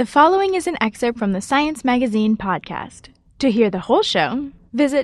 The following is an excerpt from the Science Magazine podcast. To hear the whole show, visit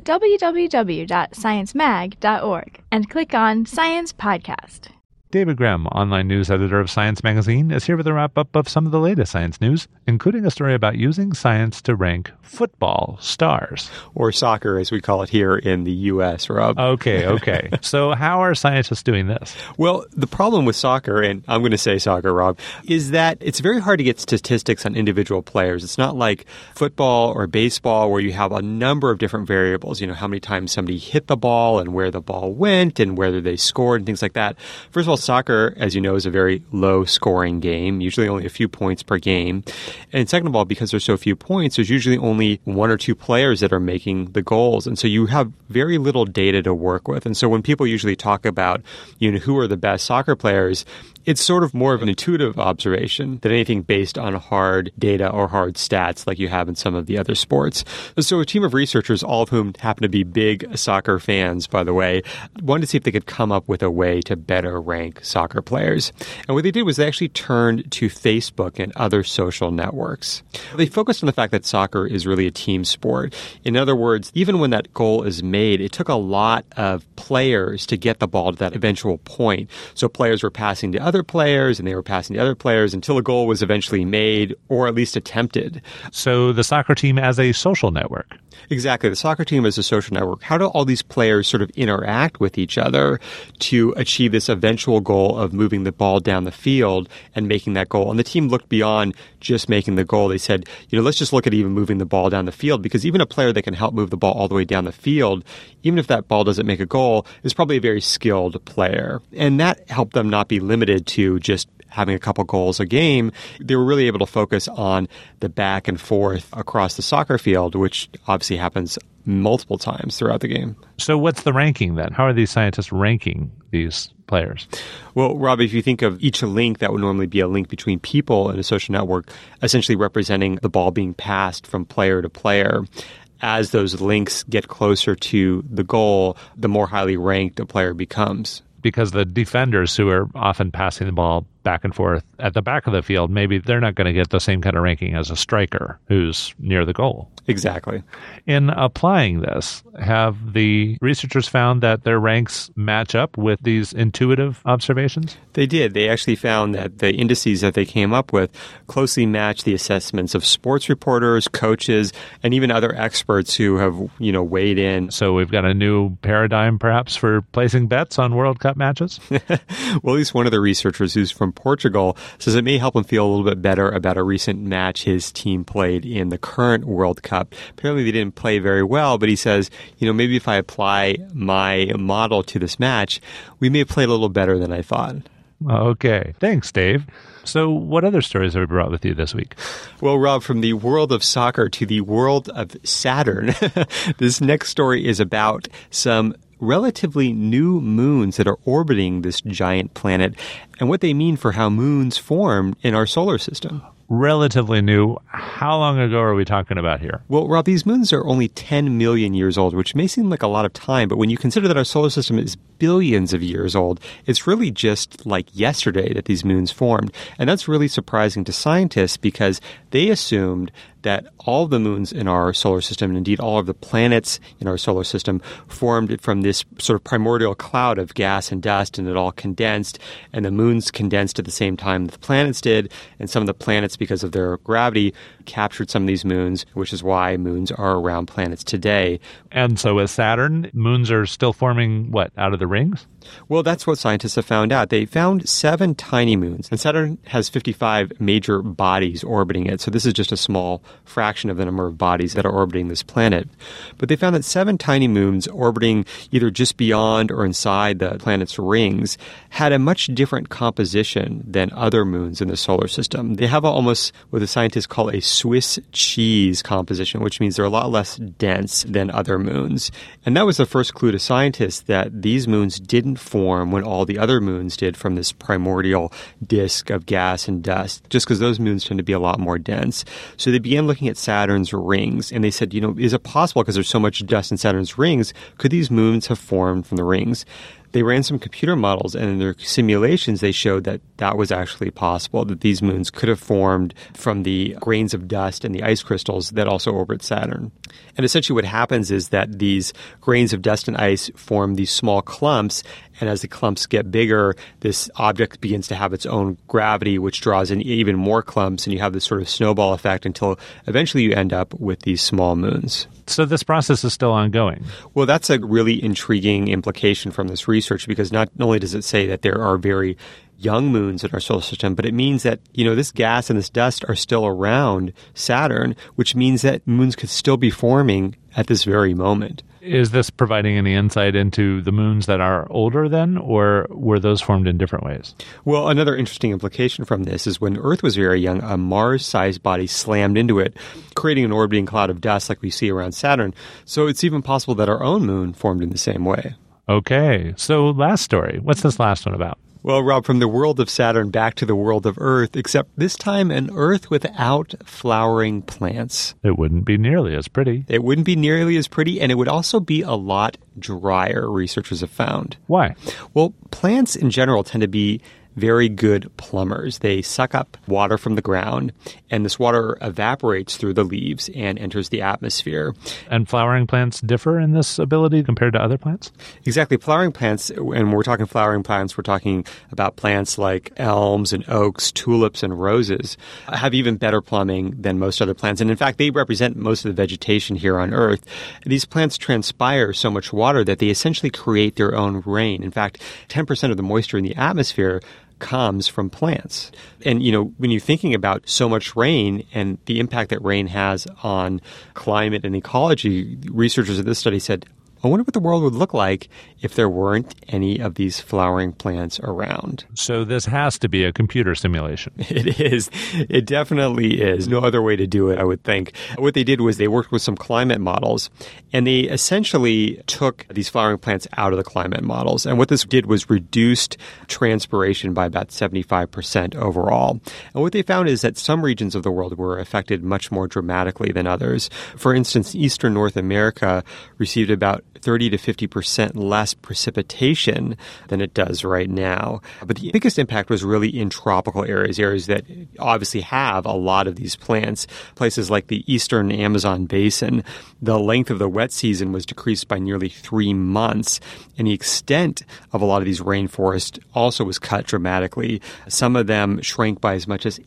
www.sciencemag.org and click on Science Podcast. David Graham, online news editor of Science Magazine, is here with a wrap-up of some of the latest science news, including a story about using science to rank football stars. Or soccer, as we call it here in the U.S., Rob. Okay. So how are scientists doing this? Well, the problem with soccer, and I'm going to say soccer, Rob, is that it's very hard to get statistics on individual players. It's not like football or baseball where you have a number of different variables. You know, how many times somebody hit the ball and where the ball went and whether they scored and things like that. First of all, soccer, as you know, is a very low-scoring game, usually only a few points per game. And second of all, because there's so few points, there's usually only one or two players that are making the goals. And so you have very little data to work with. And so when people usually talk about, who are the best soccer players, it's sort of more of an intuitive observation than anything based on hard data or hard stats like you have in some of the other sports. So a team of researchers, all of whom happen to be big soccer fans, by the way, wanted to see if they could come up with a way to better rank soccer players. And what they did was they actually turned to Facebook and other social networks. They focused on the fact that soccer is really a team sport. In other words, even when that goal is made, it took a lot of players to get the ball to that eventual point. So players were passing to other players and they were passing to other players until a goal was eventually made or at least attempted. So the soccer team as a social network. Exactly. The soccer team is a social network. How do all these players sort of interact with each other to achieve this eventual goal of moving the ball down the field and making that goal? And the team looked beyond just making the goal. They said, let's just look at even moving the ball down the field, because even a player that can help move the ball all the way down the field, even if that ball doesn't make a goal, is probably a very skilled player. And that helped them not be limited to just having a couple goals a game. They were really able to focus on the back and forth across the soccer field, which obviously happens multiple times throughout the game. So what's the ranking then? How are these scientists ranking these players? Well, Rob, if you think of each link, that would normally be a link between people in a social network, essentially representing the ball being passed from player to player. As those links get closer to the goal, the more highly ranked a player becomes. Because the defenders who are often passing the ball back and forth at the back of the field, maybe they're not going to get the same kind of ranking as a striker who's near the goal. Exactly. In applying this, have the researchers found that their ranks match up with these intuitive observations? They did. They actually found that the indices that they came up with closely match the assessments of sports reporters, coaches, and even other experts who have, weighed in. So we've got a new paradigm, perhaps, for placing bets on World Cup matches? Well, at least one of the researchers who's from Portugal says it may help him feel a little bit better about a recent match his team played in the current World Cup. Apparently they didn't play very well, but he says, maybe if I apply my model to this match, we may have played a little better than I thought. Okay. Thanks, Dave. So what other stories have we brought with you this week? Well, Rob, from the world of soccer to the world of Saturn, this next story is about some relatively new moons that are orbiting this giant planet and what they mean for how moons form in our solar system. Relatively new. How long ago are we talking about here? Well, Rob, these moons are only 10 million years old, which may seem like a lot of time, but when you consider that our solar system is billions of years old, it's really just like yesterday that these moons formed. And that's really surprising to scientists because they assumed that all the moons in our solar system, and indeed all of the planets in our solar system, formed from this sort of primordial cloud of gas and dust, and it all condensed, and the moons condensed at the same time that the planets did, and some of the planets, because of their gravity, captured some of these moons, which is why moons are around planets today. And so with Saturn, moons are still forming, out of the rings? Well, that's what scientists have found out. They found 7 tiny moons, and Saturn has 55 major bodies orbiting it, so this is just a small fraction of the number of bodies that are orbiting this planet. But they found that 7 tiny moons orbiting either just beyond or inside the planet's rings had a much different composition than other moons in the solar system. They have almost what the scientists call a Swiss cheese composition, which means they're a lot less dense than other moons. And that was the first clue to scientists that these moons didn't form when all the other moons did from this primordial disk of gas and dust, just because those moons tend to be a lot more dense. So they began looking at Saturn's rings, and they said, is it possible, because there's so much dust in Saturn's rings, could these moons have formed from the rings? they ran some computer models, and in their simulations, they showed that that was actually possible, that these moons could have formed from the grains of dust and the ice crystals that also orbit Saturn. And essentially what happens is that these grains of dust and ice form these small clumps, and as the clumps get bigger, this object begins to have its own gravity, which draws in even more clumps, and you have this sort of snowball effect until eventually you end up with these small moons. So this process is still ongoing. Well, that's a really intriguing implication from this research, because not only does it say that there are very young moons in our solar system, but it means that, this gas and this dust are still around Saturn, which means that moons could still be forming at this very moment. Is this providing any insight into the moons that are older then, or were those formed in different ways? Well, another interesting implication from this is when Earth was very young, a Mars-sized body slammed into it, creating an orbiting cloud of dust like we see around Saturn. So it's even possible that our own moon formed in the same way. Okay, so last story. What's this last one about? Well, Rob, from the world of Saturn back to the world of Earth, except this time an Earth without flowering plants. It wouldn't be nearly as pretty. It wouldn't be nearly as pretty, and it would also be a lot drier, researchers have found. Why? Well, plants in general tend to be very good plumbers. They suck up water from the ground, and this water evaporates through the leaves and enters the atmosphere. And flowering plants differ in this ability compared to other plants? Exactly. Flowering plants, and when we're talking flowering plants, we're talking about plants like elms and oaks, tulips and roses, have even better plumbing than most other plants. And in fact, they represent most of the vegetation here on Earth. These plants transpire so much water that they essentially create their own rain. In fact, 10% of the moisture in the atmosphere comes from plants. And, when you're thinking about so much rain and the impact that rain has on climate and ecology, researchers of this study said, I wonder what the world would look like if there weren't any of these flowering plants around. So this has to be a computer simulation. It is. It definitely is. No other way to do it, I would think. What they did was they worked with some climate models, and they essentially took these flowering plants out of the climate models. And what this did was reduced transpiration by about 75% overall. And what they found is that some regions of the world were affected much more dramatically than others. For instance, Eastern North America received about 30 to 50% less precipitation than it does right now. But the biggest impact was really in tropical areas that obviously have a lot of these plants. Places like the eastern Amazon basin, the length of the wet season was decreased by nearly 3 months, and the extent of a lot of these rainforests also was cut dramatically. Some of them shrank by as much as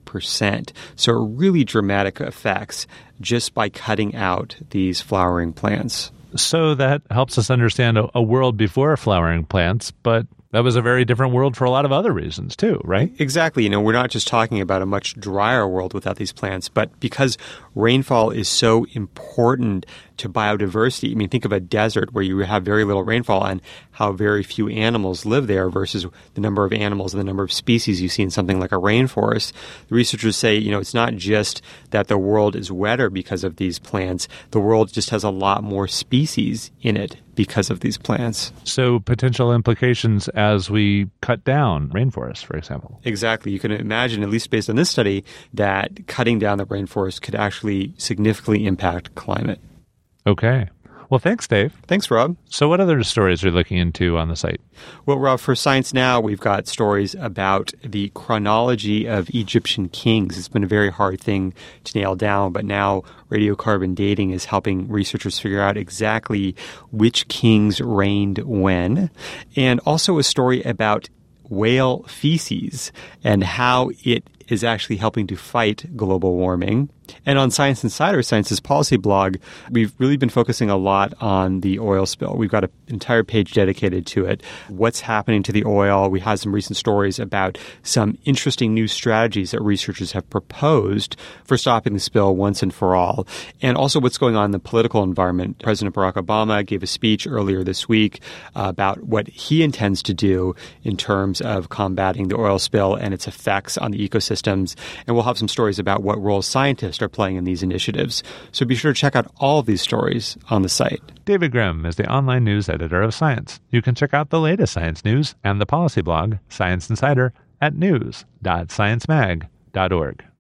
80%. So really dramatic effects just by cutting out these flowering plants. So that helps us understand a world before flowering plants, but that was a very different world for a lot of other reasons too, right? Exactly. We're not just talking about a much drier world without these plants, but because rainfall is so important to biodiversity. Think of a desert where you have very little rainfall and how very few animals live there versus the number of animals and the number of species you see in something like a rainforest. The researchers say, it's not just that the world is wetter because of these plants. The world just has a lot more species in it because of these plants. So potential implications as we cut down rainforests, for example. Exactly. You can imagine, at least based on this study, that cutting down the rainforest could actually significantly impact climate. Okay. Well, thanks, Dave. Thanks, Rob. So what other stories are you looking into on the site? Well, Rob, for Science Now, we've got stories about the chronology of Egyptian kings. It's been a very hard thing to nail down, but now radiocarbon dating is helping researchers figure out exactly which kings reigned when. And also a story about whale feces and how it is actually helping to fight global warming. And on Science Insider, Science's policy blog, we've really been focusing a lot on the oil spill. We've got an entire page dedicated to it. What's happening to the oil? We had some recent stories about some interesting new strategies that researchers have proposed for stopping the spill once and for all. And also what's going on in the political environment. President Barack Obama gave a speech earlier this week about what he intends to do in terms of combating the oil spill and its effects on the ecosystems. And we'll have some stories about what role scientists are playing in these initiatives. So be sure to check out all of these stories on the site. David Grimm is the online news editor of Science. You can check out the latest science news and the policy blog, Science Insider, at news.sciencemag.org.